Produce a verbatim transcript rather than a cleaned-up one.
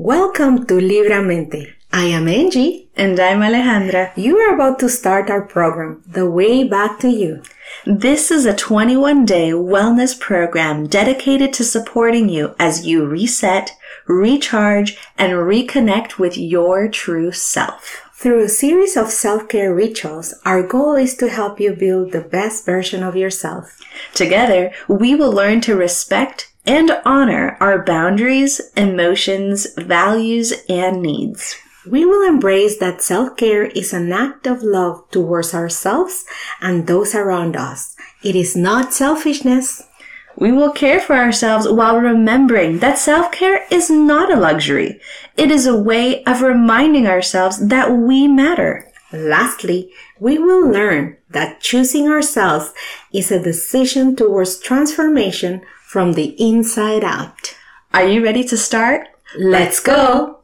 Welcome to Libramente. I am Angie. And I'm Alejandra. You are about to start our program, The Way Back to You. This is a twenty-one day wellness program dedicated to supporting you as you reset, recharge, and reconnect with your true self. Through a series of self-care rituals, our goal is to help you build the best version of yourself. Together, we will learn to respect and honor our boundaries, emotions, values, and needs. We will embrace that self-care is an act of love towards ourselves and those around us. It is not selfishness. We will care for ourselves while remembering that self-care is not a luxury. It is a way of reminding ourselves that we matter. Lastly, we will learn that choosing ourselves is a decision towards transformation from the inside out. Are you ready to start? Let's go!